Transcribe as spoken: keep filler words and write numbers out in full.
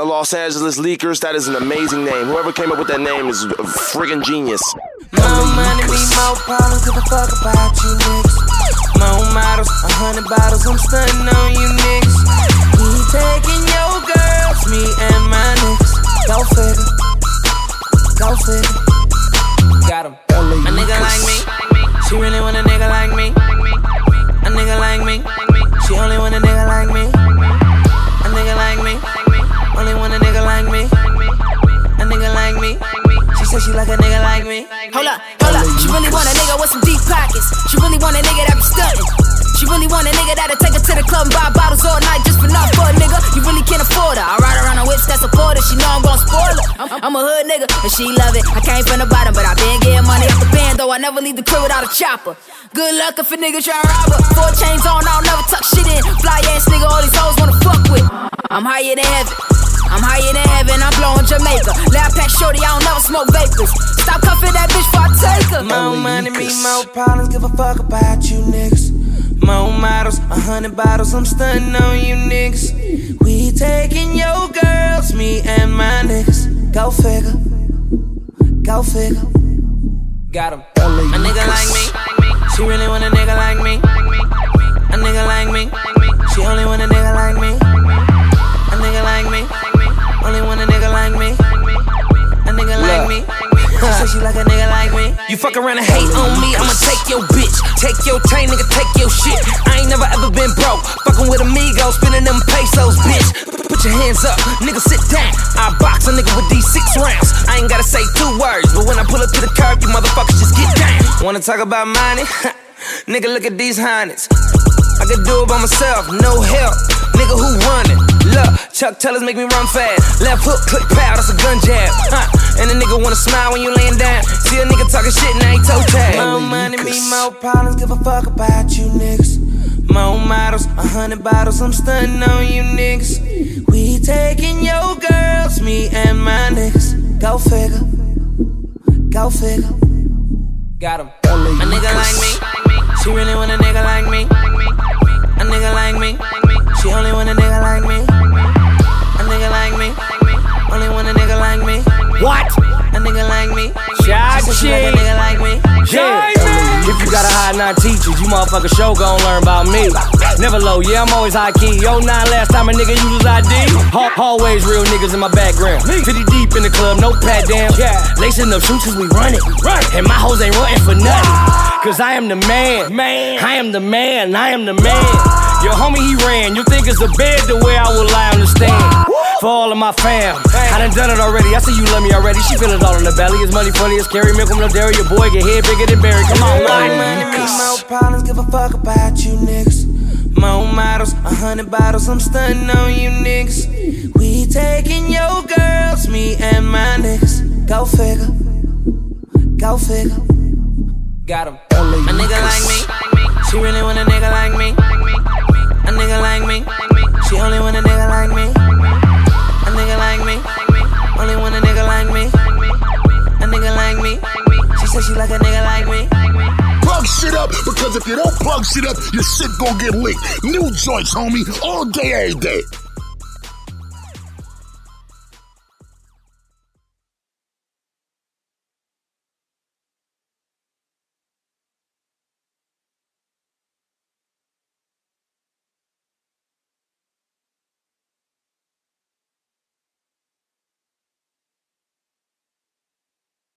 The Los Angeles Leakers, that is an amazing name. Whoever came up with that name is a friggin' genius. More money, me more problems, give a fuck about you niggas. More models, a hundred bottles, I'm stunting on you niggas. We taking your girls, me and my niggas. Go figure, go figure. Got him. A nigga like me, she really want a nigga like me. A nigga like me, she only want a nigga like me. A nigga like me, only want a nigga like me. A nigga like me, she said she like a nigga like me. Hold up, hold up, she really want a nigga with some deep pockets. She really want a nigga that be stunting. She really want a nigga that'll take her to the club and buy bottles all night just for nothing for a nigga. You really can't afford her. I ride around on whips that support her. She know I'm gon' spoil her. I'm, I'm a hood nigga and she love it. I came from the bottom, but I been getting money off the band, though I never leave the crib without a chopper. Good luck if a nigga try to rob her. Four chains on, I don't never tuck shit in. Fly ass nigga, all these hoes wanna fuck with. I'm higher than heaven. I'm higher than heaven, I'm blowing Jamaica. Lab pack shorty, I don't never smoke vapors. Stop cuffing that bitch before I take her. More money, me more problems, give a fuck about you niggas. More models, a hundred bottles, I'm stunting on you niggas. We taking your girls, me and my niggas. Go figure, go figure. Got him. A nigga like me, she really want a nigga like me. A nigga like me, she only want a nigga like me. A nigga like me, only want a nigga like me. A nigga like me, she said she like a nigga like me. You fuck around and hate on me, I'ma take your bitch. Take your chain, nigga, take your shit. I ain't never ever been broke. Fucking with amigos, spending them pesos, bitch. Put your hands up, nigga, sit down. I box a nigga with these six rounds. I ain't gotta say two words, but when I pull up to the curb, you motherfuckers just get down. Wanna talk about money? Nigga, look at these hundreds. I could do it by myself, no help. Nigga, who running? Look, Chuck Tellers make me run fast. Left hook, click, pow, that's a gun jab. Huh. And a nigga wanna smile when you laying down. See a nigga talking shit and I ain't toe tag. More money, me more problems, give a fuck about you niggas. More models, a hundred bottles, I'm stunting on you niggas. We taking your girls, me and my niggas. Go figure, go figure. Got him. A nigga like me, she really want a nigga like me. A nigga like me, she only want a nigga like me. A nigga like me, only want a nigga like me. What? A nigga like me, Shot she like a nigga like me. Yeah. If you got a high nine teachers, you motherfuckers show gon' learn about me. Never low, yeah, I'm always high key. Yo, nine last time a nigga used his I D. Ha- always real niggas in my background. fifty deep in the club, no pat down. Yeah. Lacing up shooters, we run it. Right. And my hoes ain't running for nothing. Cause I am the man. Man. I am the man. I am the man. Your homie, he ran. You think it's a bed the way I will lie on the stand. For all of my fam, I done done it already. I see you love me already. She feel it all in the belly. It's money funny as Carrie Milk, no dairy. Your boy get head bigger than Barry. Come on, more money, me more problems, give a fuck about you niggas. More models, a hundred bottles, I'm stunting on you niggas. We taking your girls, me and my niggas. Go figure, go figure. Got him. A nigga like me, she really want a nigga like me. A nigga like me, she only want a nigga like me. A nigga like me, only want a nigga like me. A nigga like me, she said she like a nigga like me. Plug shit up, because if you don't plug shit up, your shit gon' get leaked. New joints, homie, all day, every day.